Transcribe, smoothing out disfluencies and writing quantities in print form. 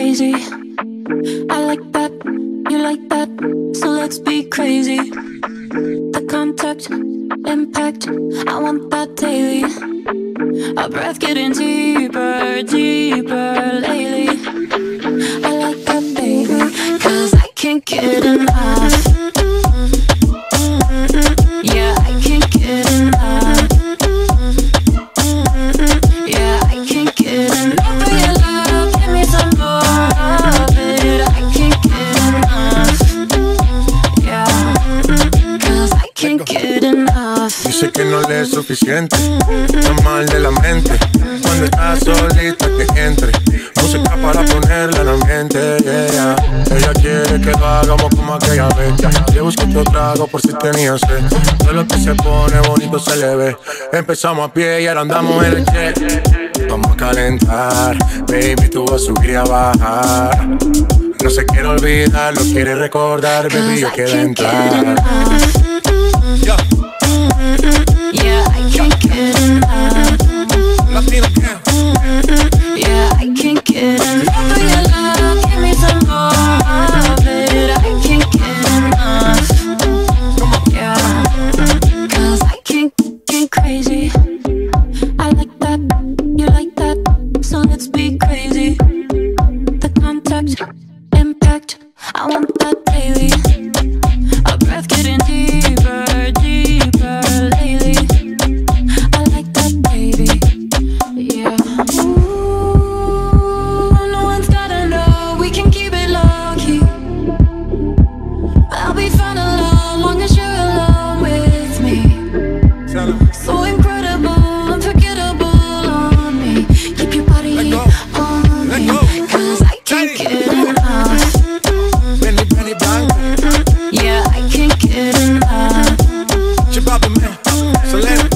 crazy. I like that, you like that, so let's be crazy. The contact, impact, I want that daily. Our breath getting deeper, deeper lately. I like that, baby, 'cause I can't get enough. Yeah, I can't get enough. Yeah, I can't get enough of your love. Give me some more of it. I can't get enough. Yeah, 'cause I can't get enough. Dice que no le es suficiente, está mal de la mente. Cuando estás solita que entre música para ponerla en ambiente, yeah. Ella quiere que lo hagamos como aquella vez. Le busco otro trago por si tenía sed. Todo lo que se pone bonito se le ve. Empezamos a pie y ahora andamos en el jet. Vamos a calentar, baby, tú vas a subir y a bajar. No se quiere olvidar, lo quiere recordar, baby, yo quiero entrar. Yeah, I can't get enough. Latino Camp. Yeah, I can't get enough of your love. Give me some more of it. I can't get enough. Yeah, 'cause I can't get crazy. I like that, you like that, so let's be crazy. The contact, impact, I want that daily. Our breath getting deeper, deeper lately. I like that, baby. Yeah. Ooh, no one's gotta know. We can keep it low key. I'll be fine alone, long as you're alone with me. So incredible, unforgettable on me. Keep your body on me, 'cause I can't get enough. Benny Blanco. Yeah, I can't get enough. Chibaba, man. Selena.